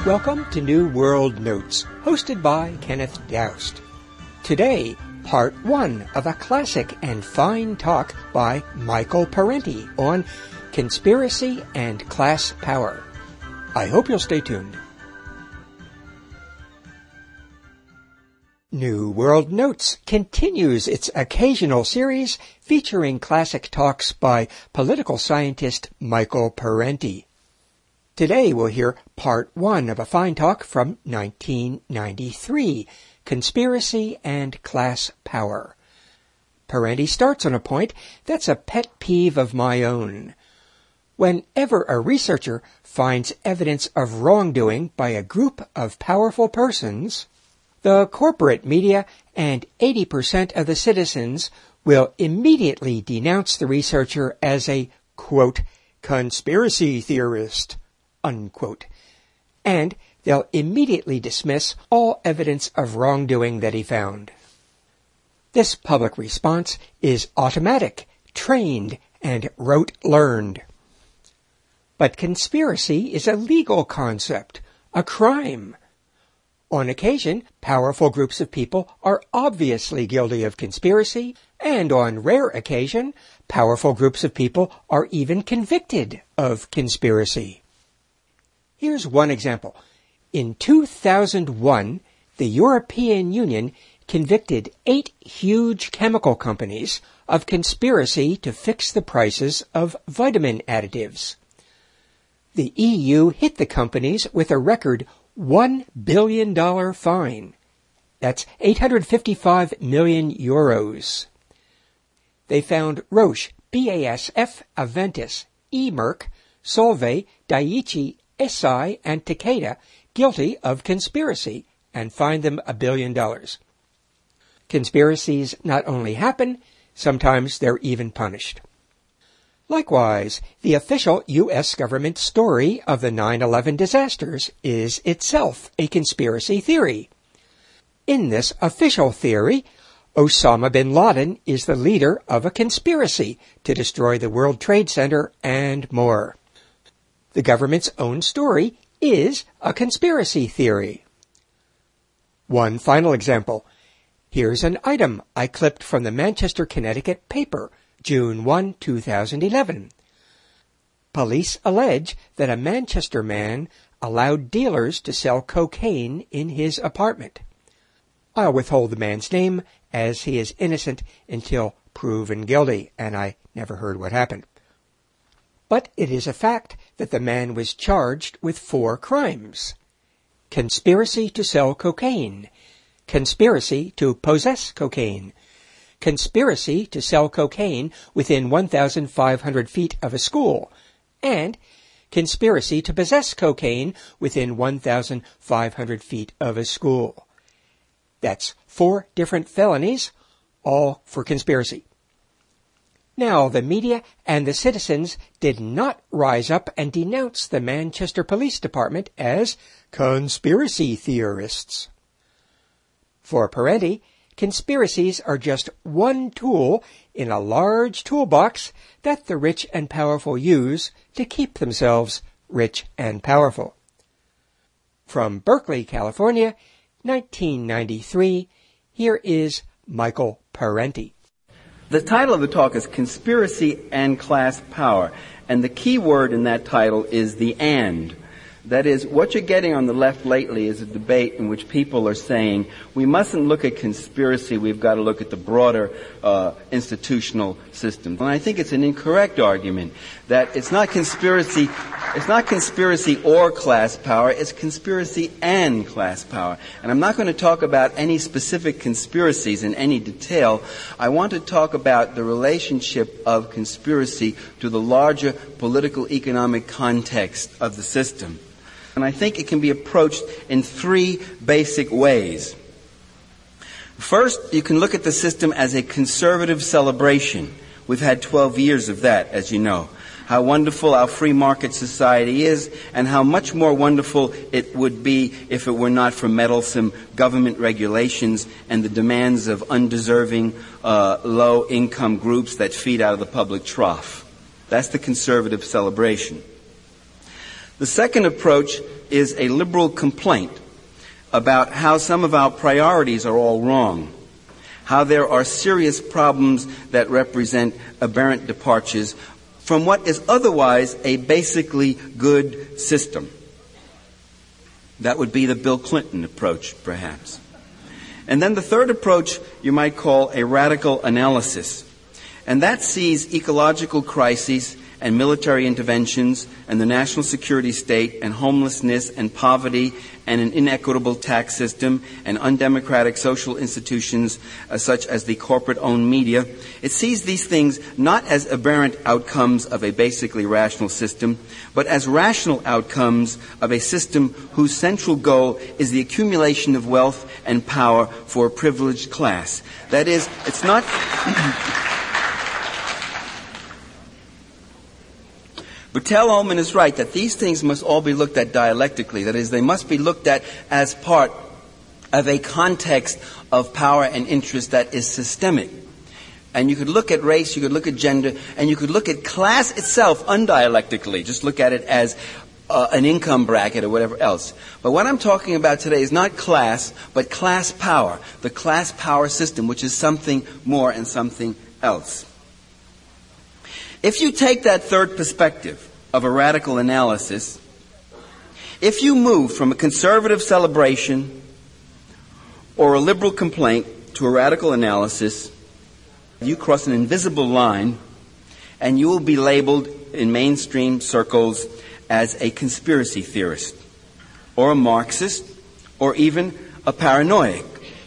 Welcome to New World Notes, hosted by Kenneth Doust. Today, part 1 of a classic and fine talk by Michael Parenti on conspiracy and class power. I hope you'll stay tuned. New World Notes continues its occasional series featuring classic talks by political scientist Michael Parenti. Today we'll hear part 1 of a fine talk from 1993, Conspiracy and Class Power. Parenti starts on a point that's a pet peeve of my own. Whenever a researcher finds evidence of wrongdoing by a group of powerful persons, the corporate media and 80% of the citizens will immediately denounce the researcher as a, quote, conspiracy theorist, unquote, and they'll immediately dismiss all evidence of wrongdoing that he found. This public response is automatic, trained, and rote-learned. But conspiracy is a legal concept, a crime. On occasion, powerful groups of people are obviously guilty of conspiracy, and on rare occasion, powerful groups of people are even convicted of conspiracy. Here's one example. In 2001, the European Union convicted 8 huge chemical companies of conspiracy to fix the prices of vitamin additives. The EU hit the companies with a record $1 billion fine. That's 855 million euros. They found Roche, BASF, Aventis, Merck, Solvay, Daiichi, Eisai, and Takeda guilty of conspiracy and fined them $1 billion. Conspiracies not only happen, sometimes they're even punished. Likewise, the official U.S. government story of the 9/11 disasters is itself a conspiracy theory. In this official theory, Osama bin Laden is the leader of a conspiracy to destroy the World Trade Center and more. The government's own story is a conspiracy theory. One final example. Here's an item I clipped from the Manchester, Connecticut paper, June 1, 2011. Police allege that a Manchester man allowed dealers to sell cocaine in his apartment. I'll withhold the man's name, as he is innocent until proven guilty, and I never heard what happened. But it is a fact that the man was charged with 4 crimes: conspiracy to sell cocaine, conspiracy to possess cocaine, conspiracy to sell cocaine within 1,500 feet of a school, and conspiracy to possess cocaine within 1,500 feet of a school. That's 4 different felonies, all for conspiracy. Now, the media and the citizens did not rise up and denounce the Manchester Police Department as conspiracy theorists. For Parenti, conspiracies are just one tool in a large toolbox that the rich and powerful use to keep themselves rich and powerful. From Berkeley, California, 1993, here is Michael Parenti. The title of the talk is Conspiracy and Class Power, and the key word in that title is the "and." That is, what you're getting on the left lately is a debate in which people are saying, we mustn't look at conspiracy, we've got to look at the broader institutional system. And I think it's an incorrect argument that it's not conspiracy or class power, it's conspiracy and class power. And I'm not going to talk about any specific conspiracies in any detail. I want to talk about the relationship of conspiracy to the larger political economic context of the system. And I think it can be approached in 3 basic ways. First, you can look at the system as a conservative celebration. We've had 12 years of that, as you know. How wonderful our free market society is, and how much more wonderful it would be if it were not for meddlesome government regulations and the demands of undeserving, low-income groups that feed out of the public trough. That's the conservative celebration. The second approach is a liberal complaint about how some of our priorities are all wrong, how there are serious problems that represent aberrant departures from what is otherwise a basically good system. That would be the Bill Clinton approach, perhaps. And then the third approach you might call a radical analysis. And that sees ecological crises and military interventions and the national security state and homelessness and poverty and an inequitable tax system and undemocratic social institutions such as the corporate-owned media. It sees these things not as aberrant outcomes of a basically rational system, but as rational outcomes of a system whose central goal is the accumulation of wealth and power for a privileged class. That is, it's not... But Ullman is right that these things must all be looked at dialectically. That is, they must be looked at as part of a context of power and interest that is systemic. And you could look at race, you could look at gender, and you could look at class itself undialectically. Just look at it as an income bracket or whatever else. But what I'm talking about today is not class, but class power. The class power system, which is something more and something else. If you take that third perspective of a radical analysis, if you move from a conservative celebration or a liberal complaint to a radical analysis, you cross an invisible line and you will be labeled in mainstream circles as a conspiracy theorist or a Marxist or even a paranoiac,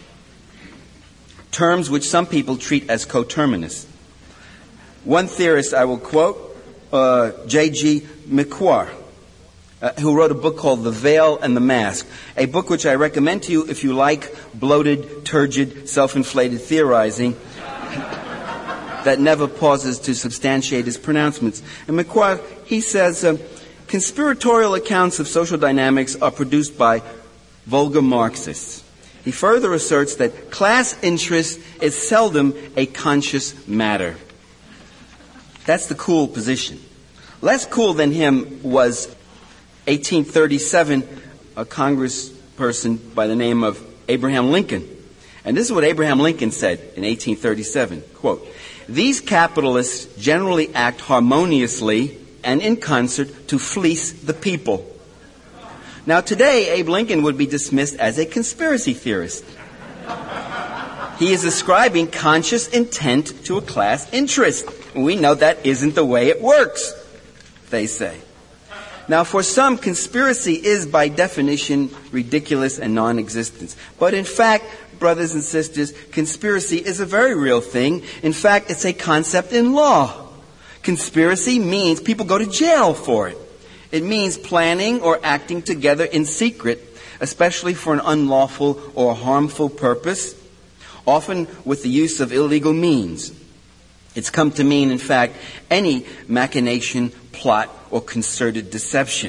terms which some people treat as coterminous. One theorist I will quote, J.G. McQuarrie, who wrote a book called The Veil and the Mask, a book which I recommend to you if you like bloated, turgid, self-inflated theorizing that never pauses to substantiate his pronouncements. And McQuarrie, he says, conspiratorial accounts of social dynamics are produced by vulgar Marxists. He further asserts that class interest is seldom a conscious matter. That's the cool position. Less cool than him was 1837, a congressperson by the name of Abraham Lincoln. And this is what Abraham Lincoln said in 1837, quote, "These capitalists generally act harmoniously and in concert to fleece the people." Now today, Abe Lincoln would be dismissed as a conspiracy theorist. He is ascribing conscious intent to a class interest. We know that isn't the way it works, they say. Now, for some, conspiracy is by definition ridiculous and non-existent. But in fact, brothers and sisters, conspiracy is a very real thing. In fact, it's a concept in law. Conspiracy means people go to jail for it. It means planning or acting together in secret, especially for an unlawful or harmful purpose, often with the use of illegal means. It's come to mean, in fact, any machination, plot, or concerted deception.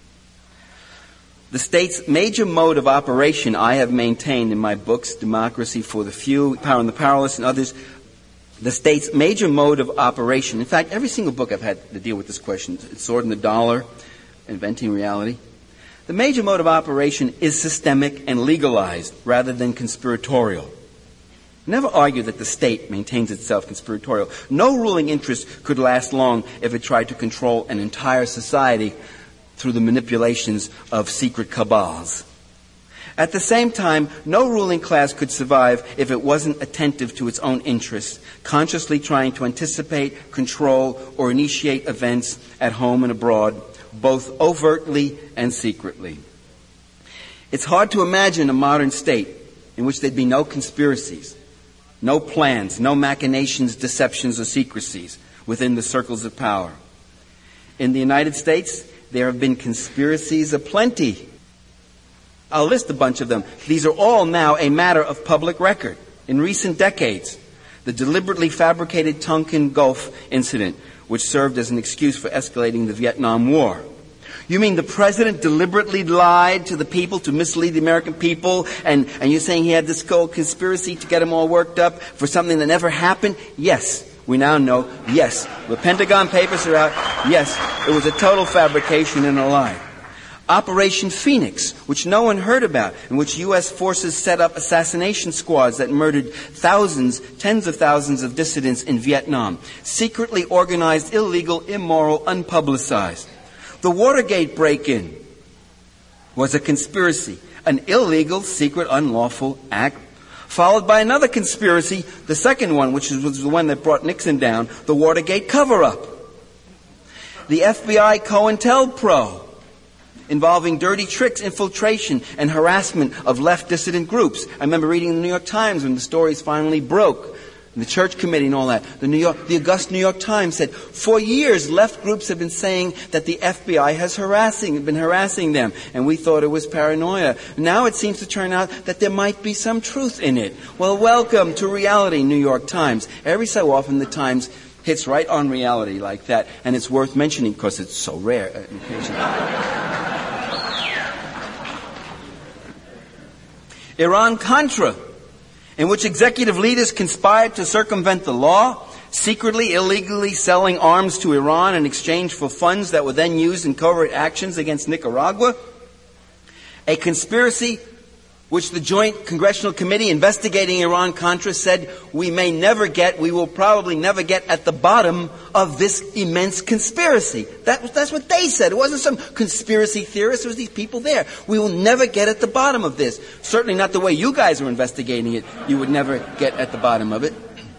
The state's major mode of operation, I have maintained in my books, Democracy for the Few, Power and the Powerless, and others, the state's major mode of operation, in fact, every single book I've had to deal with this question, Sword and the Dollar, Inventing Reality, the major mode of operation is systemic and legalized rather than conspiratorial. Never argue that the state maintains itself conspiratorial. No ruling interest could last long if it tried to control an entire society through the manipulations of secret cabals. At the same time, no ruling class could survive if it wasn't attentive to its own interests, consciously trying to anticipate, control, or initiate events at home and abroad, both overtly and secretly. It's hard to imagine a modern state in which there'd be no conspiracies, no plans, no machinations, deceptions, or secrecies within the circles of power. In the United States, there have been conspiracies aplenty. I'll list a bunch of them. These are all now a matter of public record. In recent decades, the deliberately fabricated Tonkin Gulf incident, which served as an excuse for escalating the Vietnam War. You mean the president deliberately lied to the people to mislead the American people, and you're saying he had this whole conspiracy to get them all worked up for something that never happened? Yes, we now know, yes. The Pentagon Papers are out. Yes, it was a total fabrication and a lie. Operation Phoenix, which no one heard about, in which U.S. forces set up assassination squads that murdered thousands, tens of thousands of dissidents in Vietnam. Secretly organized, illegal, immoral, unpublicized. The Watergate break-in was a conspiracy, an illegal, secret, unlawful act, followed by another conspiracy, the second one, which was the one that brought Nixon down, the Watergate cover-up. The FBI COINTELPRO, involving dirty tricks, infiltration, and harassment of left dissident groups. I remember reading in the New York Times when the stories finally broke, and the Church Committee and all that. The August New York Times said, for years, left groups have been saying that the FBI has been harassing them, and we thought it was paranoia. Now it seems to turn out that there might be some truth in it. Well, welcome to reality, New York Times. Every so often, the Times hits right on reality like that, and it's worth mentioning because it's so rare. Iran-Contra, in which executive leaders conspired to circumvent the law, secretly, illegally selling arms to Iran in exchange for funds that were then used in covert actions against Nicaragua. A conspiracy which the Joint Congressional Committee investigating Iran-Contra said we will probably never get at the bottom of this immense conspiracy. That's what they said. It wasn't some conspiracy theorist. It was these people there. We will never get at the bottom of this. Certainly not the way you guys are investigating it. You would never get at the bottom of it.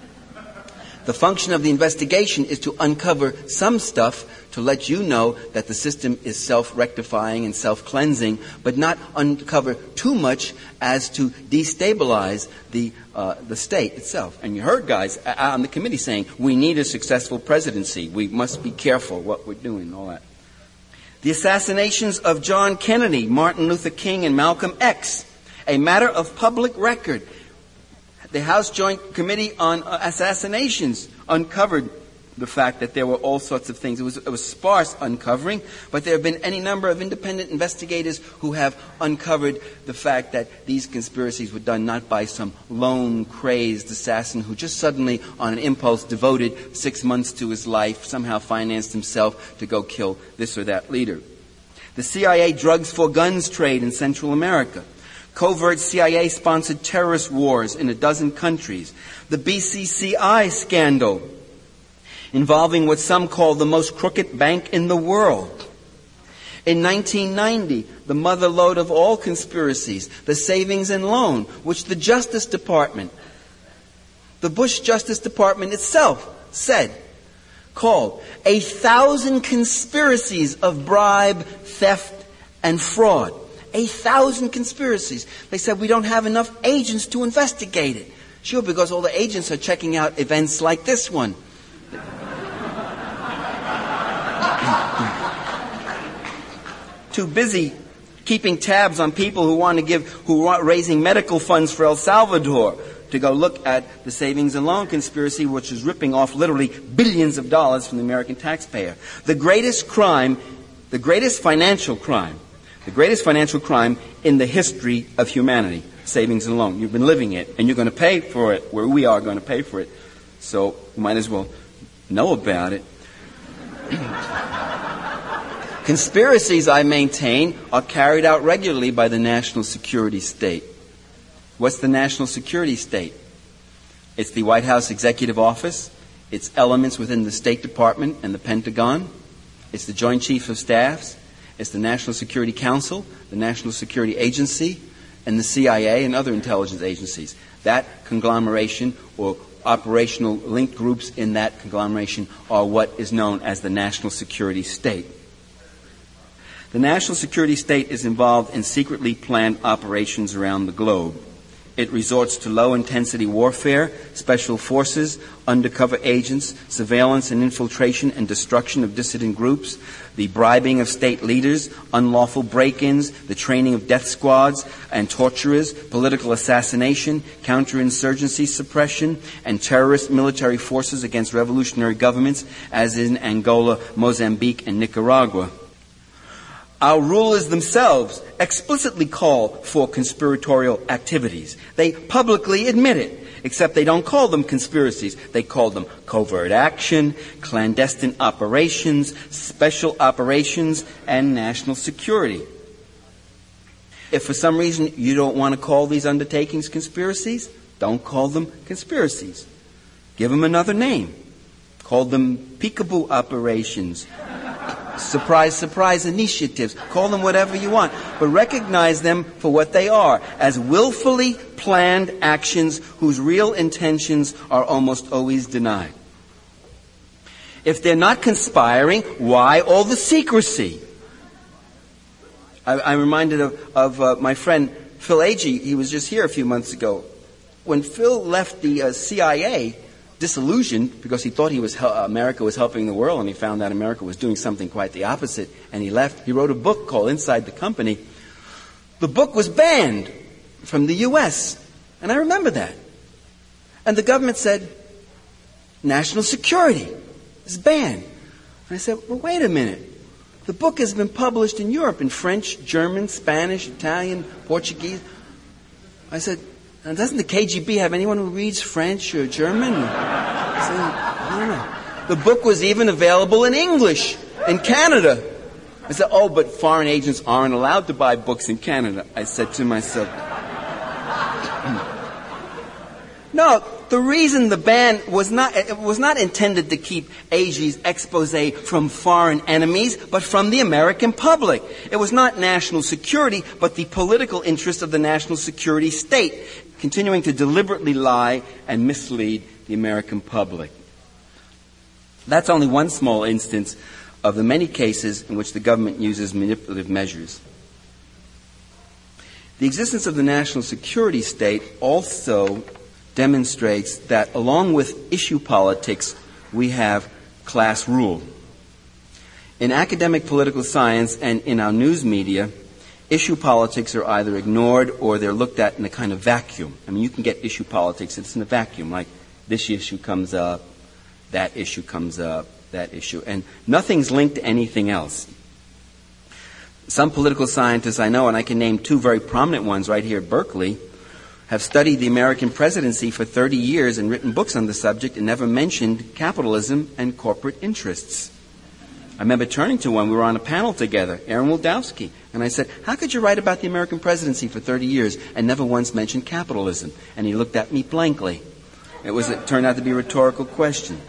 The function of the investigation is to uncover some stuff to let you know that the system is self-rectifying and self-cleansing, but not uncover too much as to destabilize the state itself. And you heard guys on the committee saying, we need a successful presidency. We must be careful what we're doing and all that. The assassinations of John Kennedy, Martin Luther King, and Malcolm X, a matter of public record. The House Joint Committee on Assassinations uncovered the fact that there were all sorts of things. It was sparse uncovering, but there have been any number of independent investigators who have uncovered the fact that these conspiracies were done not by some lone, crazed assassin who just suddenly, on an impulse, devoted 6 months to his life, somehow financed himself to go kill this or that leader. The CIA drugs for guns trade in Central America. Covert CIA-sponsored terrorist wars in a dozen countries. The BCCI scandal, involving what some call the most crooked bank in the world. In 1990, the mother lode of all conspiracies, the savings and loan, which the Justice Department, the Bush Justice Department itself called 1,000 conspiracies of bribe, theft, and fraud. 1,000 conspiracies. They said we don't have enough agents to investigate it. Sure, because all the agents are checking out events like this one. Too busy keeping tabs on people who are raising medical funds for El Salvador to go look at the savings and loan conspiracy, which is ripping off literally billions of dollars from the American taxpayer. The greatest financial crime in the history of humanity, savings and loan. You've been living it, and you're going to pay for it, where we are going to pay for it. So you might as well know about it. Conspiracies, I maintain, are carried out regularly by the national security state. What's the national security state? It's the White House Executive Office. It's elements within the State Department and the Pentagon. It's the Joint Chiefs of Staffs. It's the National Security Council, the National Security Agency, and the CIA and other intelligence agencies. That conglomeration or operational linked groups in that conglomeration are what is known as the national security state. The national security state is involved in secretly planned operations around the globe. It resorts to low-intensity warfare, special forces, undercover agents, surveillance and infiltration and destruction of dissident groups, the bribing of state leaders, unlawful break-ins, the training of death squads and torturers, political assassination, counterinsurgency suppression, and terrorist military forces against revolutionary governments, as in Angola, Mozambique, and Nicaragua. Our rulers themselves explicitly call for conspiratorial activities. They publicly admit it, except they don't call them conspiracies. They call them covert action, clandestine operations, special operations, and national security. If for some reason you don't want to call these undertakings conspiracies, don't call them conspiracies. Give them another name. Call them peekaboo operations, surprise, surprise initiatives. Call them whatever you want. But recognize them for what they are, as willfully planned actions whose real intentions are almost always denied. If they're not conspiring, why all the secrecy? I'm reminded of my friend Phil Agee. He was just here a few months ago. When Phil left the CIA, disillusioned because he thought America was helping the world, and he found that America was doing something quite the opposite, and he left. He wrote a book called Inside the Company. The book was banned from the U.S., and I remember that. And the government said, national security is banned. And I said, well, wait a minute. The book has been published in Europe in French, German, Spanish, Italian, Portuguese. I said, and doesn't the KGB have anyone who reads French or German? I said, I don't know. The book was even available in English in Canada. I said, oh, but foreign agents aren't allowed to buy books in Canada. I said to myself, no, the reason the ban was not intended to keep Agee's expose from foreign enemies, but from the American public. It was not national security, but the political interest of the national security state, continuing to deliberately lie and mislead the American public. That's only one small instance of the many cases in which the government uses manipulative measures. The existence of the national security state also demonstrates that along with issue politics, we have class rule. In academic political science and in our news media, issue politics are either ignored or they're looked at in a kind of vacuum. I mean, you can get issue politics, it's in a vacuum, like this issue comes up, that issue comes up, that issue, and nothing's linked to anything else. Some political scientists I know, and I can name two very prominent ones right here at Berkeley, have studied the American presidency for 30 years and written books on the subject and never mentioned capitalism and corporate interests. I remember turning to one, we were on a panel together, Aaron Wildowski, and I said, how could you write about the American presidency for 30 years and never once mention capitalism? And he looked at me blankly. It turned out to be a rhetorical question.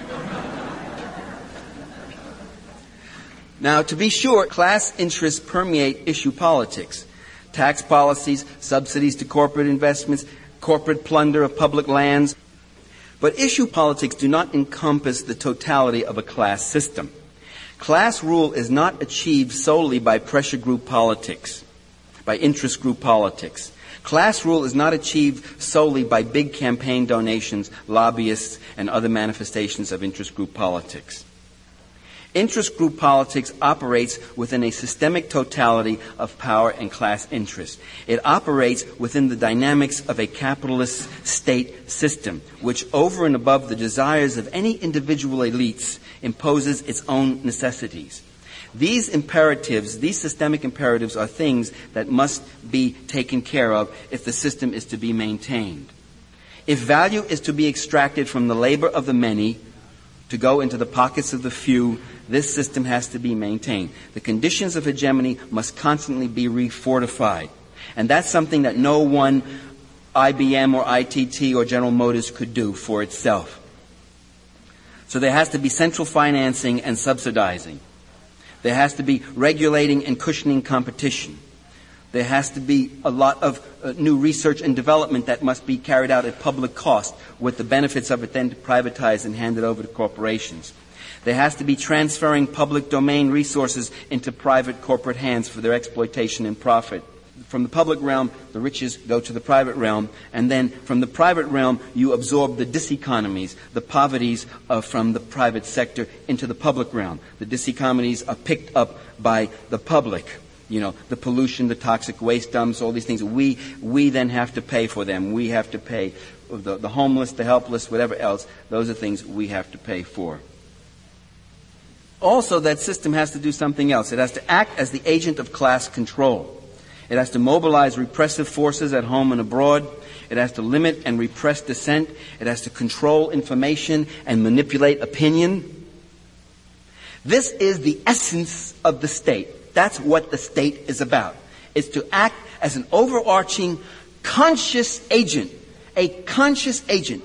Now, to be sure, class interests permeate issue politics. Tax policies, subsidies to corporate investments, corporate plunder of public lands. But issue politics do not encompass the totality of a class system. Class rule is not achieved solely by pressure group politics, by interest group politics. Class rule is not achieved solely by big campaign donations, lobbyists, and other manifestations of interest group politics. Interest group politics operates within a systemic totality of power and class interest. It operates within the dynamics of a capitalist state system, which over and above the desires of any individual elites imposes its own necessities. These imperatives, these systemic imperatives, are things that must be taken care of if the system is to be maintained. If value is to be extracted from the labor of the many to go into the pockets of the few, this system has to be maintained. The conditions of hegemony must constantly be refortified. And that's something that no one IBM or ITT or General Motors could do for itself. So there has to be central financing and subsidizing. There has to be regulating and cushioning competition. There has to be a lot of new research and development that must be carried out at public cost, with the benefits of it then privatized and handed over to corporations. There has to be transferring public domain resources into private corporate hands for their exploitation and profit. From the public realm, the riches go to the private realm, and then from the private realm, you absorb the diseconomies, the poverties from the private sector into the public realm. The diseconomies are picked up by the public. You know, the pollution, the toxic waste dumps, all these things. We then have to pay for them. We have to pay the homeless, the helpless, whatever else. Those are things we have to pay for. Also, that system has to do something else. It has to act as the agent of class control. It has to mobilize repressive forces at home and abroad. It has to limit and repress dissent. It has to control information and manipulate opinion. This is the essence of the state. That's what the state is about. is to act as an overarching conscious agent, a conscious agent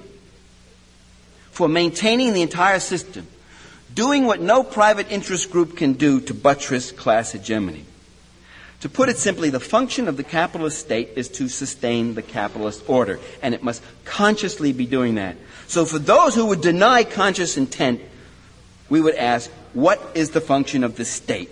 for maintaining the entire system, doing what no private interest group can do to buttress class hegemony. To put it simply, the function of the capitalist state is to sustain the capitalist order, and it must consciously be doing that. So for those who would deny conscious intent, we would ask, what is the function of the state?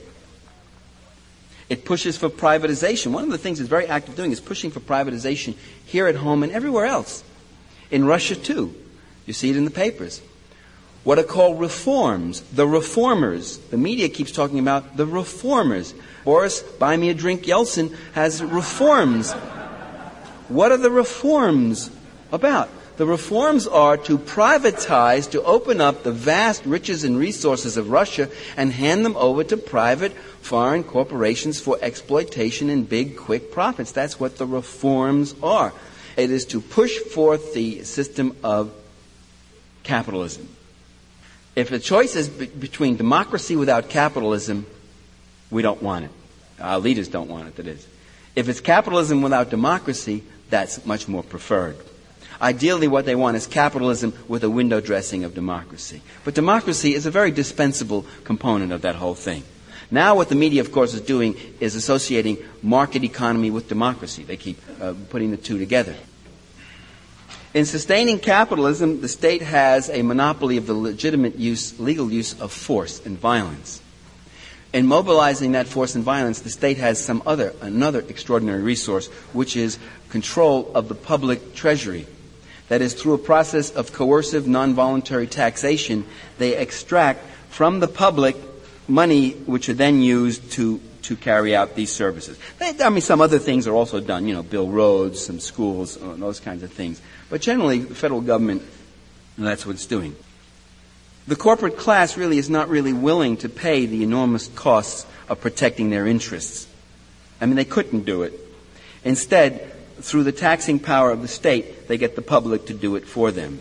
It pushes for privatization. One of the things it's very active doing is pushing for privatization here at home and everywhere else. In Russia, too. You see it in the papers. What are called reforms. The reformers. The media keeps talking about the reformers. Boris, buy me a drink, Yeltsin has reforms. What are the reforms about? The reforms are to privatize, to open up the vast riches and resources of Russia and hand them over to private foreign corporations for exploitation and big, quick profits. That's what the reforms are. It is to push forth the system of capitalism. If the choice is between democracy without capitalism, we don't want it. Our leaders don't want it, that is. If it's capitalism without democracy, that's much more preferred. Ideally, what they want is capitalism with a window dressing of democracy. But democracy is a very dispensable component of that whole thing. Now what the media, of course, is doing is associating market economy with democracy. They keep putting the two together. In sustaining capitalism, the state has a monopoly of the legitimate legal use of force and violence. In mobilizing that force and violence, the state has another extraordinary resource, which is control of the public treasury. That is, through a process of coercive, non-voluntary taxation, they extract from the public money which are then used to carry out these services. Some other things are also done, build roads, some schools, those kinds of things. But generally, the federal government, that's what it's doing. The corporate class really is not really willing to pay the enormous costs of protecting their interests. They couldn't do it. Instead, through the taxing power of the state, they get the public to do it for them.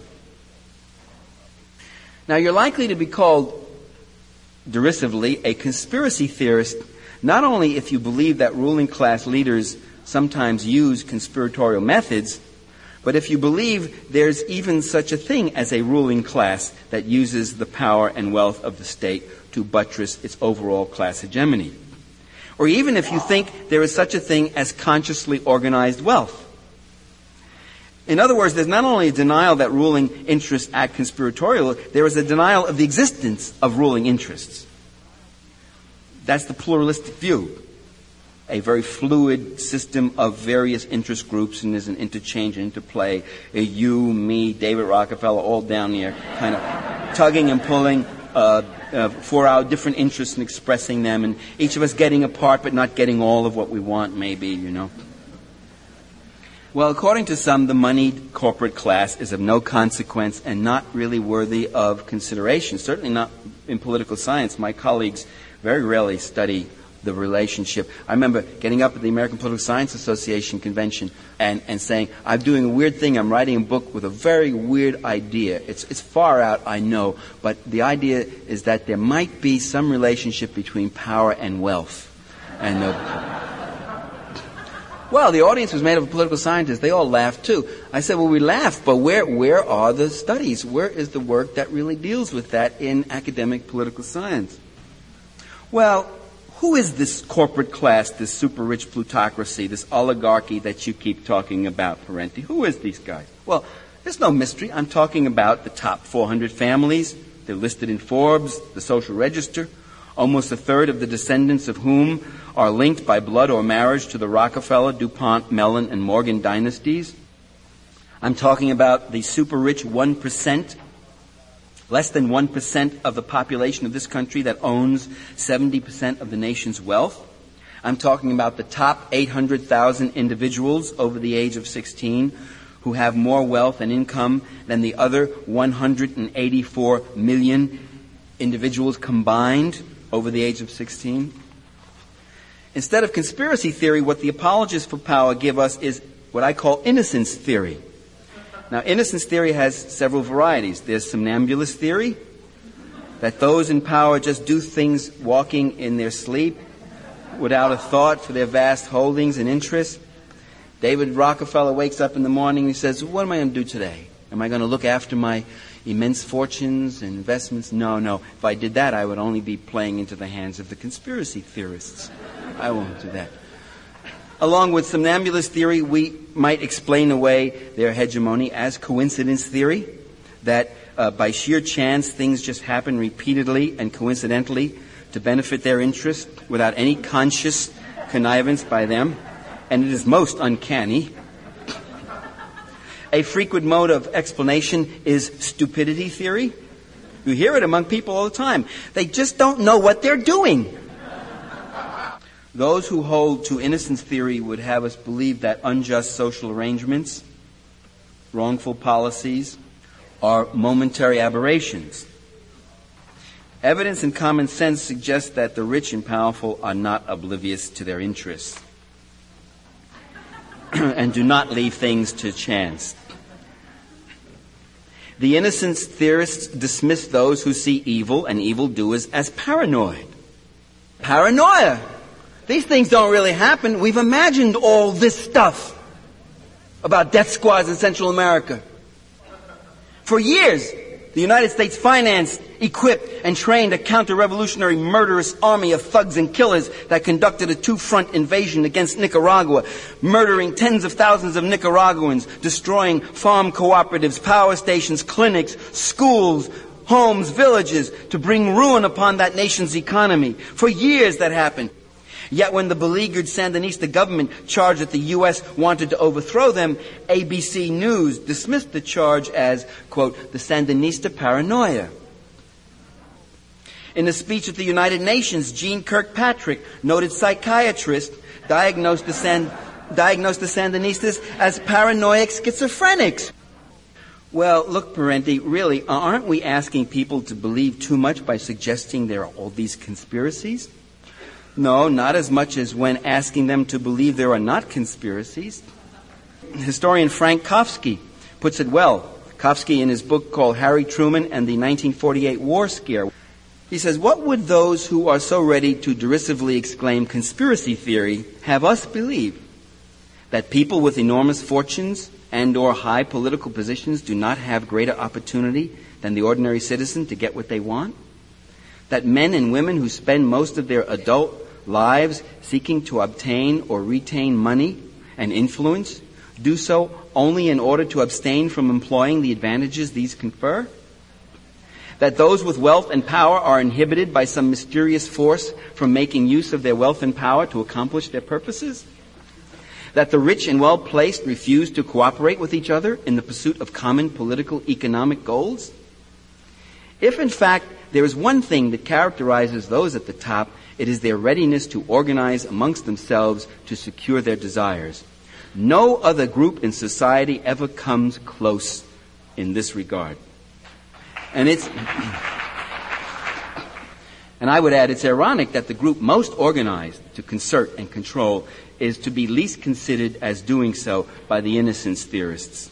Now, you're likely to be called, derisively, a conspiracy theorist, not only if you believe that ruling class leaders sometimes use conspiratorial methods, but if you believe there's even such a thing as a ruling class that uses the power and wealth of the state to buttress its overall class hegemony. Or even if you think there is such a thing as consciously organized wealth. In other words, there's not only a denial that ruling interests act conspiratorially, there is a denial of the existence of ruling interests. That's the pluralistic view. A very fluid system of various interest groups, and there's an interchange and interplay. You, me, David Rockefeller, all down there, kind of tugging and pulling for our different interests and expressing them, and each of us getting a part but not getting all of what we want, maybe, Well, according to some, the moneyed corporate class is of no consequence and not really worthy of consideration. Certainly not in political science. My colleagues very rarely study the relationship. I remember getting up at the American Political Science Association convention and saying, I'm doing a weird thing. I'm writing a book with a very weird idea. It's far out, I know, but the idea is that there might be some relationship between power and wealth. And well, the audience was made up of political scientists. They all laughed too. I said, well, we laugh, but where are the studies? Where is the work that really deals with that in academic political science? Well, who is this corporate class, this super-rich plutocracy, this oligarchy that you keep talking about, Parenti? Who is these guys? Well, there's no mystery. I'm talking about the top 400 families. They're listed in Forbes, the Social Register, almost a third of the descendants of whom are linked by blood or marriage to the Rockefeller, DuPont, Mellon, and Morgan dynasties. I'm talking about the super-rich 1%. Less than 1% of the population of this country that owns 70% of the nation's wealth. I'm talking about the top 800,000 individuals over the age of 16 who have more wealth and income than the other 184 million individuals combined over the age of 16. Instead of conspiracy theory, what the apologists for power give us is what I call innocence theory. Now, innocence theory has several varieties. There's somnambulist theory, that those in power just do things walking in their sleep. without a thought for their vast holdings and interests. David Rockefeller wakes up in the morning and he says, what am I going to do today? Am I going to look after my immense fortunes and investments? No. If I did that, I would only be playing into the hands of the conspiracy theorists. I won't do that. Along with somnambulist theory, we might explain away their hegemony as coincidence theory, that by sheer chance things just happen repeatedly and coincidentally to benefit their interest without any conscious connivance by them, and it is most uncanny. A frequent mode of explanation is stupidity theory. You hear it among people all the time. They just don't know what they're doing. Those who hold to innocence theory would have us believe that unjust social arrangements, wrongful policies, are momentary aberrations. Evidence and common sense suggest that the rich and powerful are not oblivious to their interests and do not leave things to chance. The innocence theorists dismiss those who see evil and evildoers as paranoid. Paranoia! These things don't really happen. We've imagined all this stuff about death squads in Central America. For years, the United States financed, equipped, and trained a counter-revolutionary murderous army of thugs and killers that conducted a two-front invasion against Nicaragua, murdering tens of thousands of Nicaraguans, destroying farm cooperatives, power stations, clinics, schools, homes, villages, to bring ruin upon that nation's economy. For years that happened. Yet when the beleaguered Sandinista government charged that the U.S. wanted to overthrow them, ABC News dismissed the charge as, quote, the Sandinista paranoia. In a speech at the United Nations, Jeane Kirkpatrick, noted psychiatrist, diagnosed the Sandinistas as paranoid schizophrenics. Well, look, Parenti, really, aren't we asking people to believe too much by suggesting there are all these conspiracies? No, not as much as when asking them to believe there are not conspiracies. Historian Frank Kofsky puts it well. Kofsky, in his book called Harry Truman and the 1948 War Scare, he says, what would those who are so ready to derisively exclaim conspiracy theory have us believe? That people with enormous fortunes and or high political positions do not have greater opportunity than the ordinary citizen to get what they want? That men and women who spend most of their adult lives seeking to obtain or retain money and influence do so only in order to abstain from employing the advantages these confer? That those with wealth and power are inhibited by some mysterious force from making use of their wealth and power to accomplish their purposes? That the rich and well-placed refuse to cooperate with each other in the pursuit of common political economic goals? If, in fact, there is one thing that characterizes those at the top, it is their readiness to organize amongst themselves to secure their desires. No other group in society ever comes close in this regard. And I would add, it's ironic that the group most organized to concert and control is to be least considered as doing so by the innocence theorists.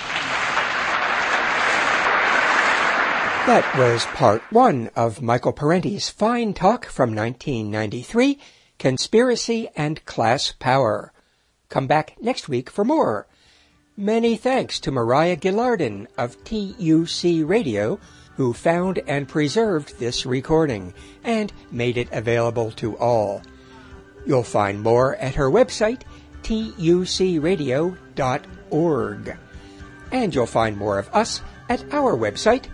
That was part one of Michael Parenti's fine talk from 1993, Conspiracy and Class Power. Come back next week for more. Many thanks to Mariah Gillardin of TUC Radio, who found and preserved this recording and made it available to all. You'll find more at her website, tucradio.org. And you'll find more of us at our website,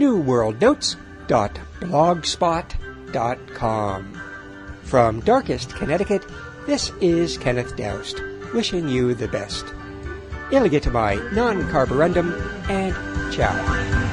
newworldnotes.blogspot.com. From darkest Connecticut, this is Kenneth Doust, wishing you the best. Illegitimai non carborundum, and ciao.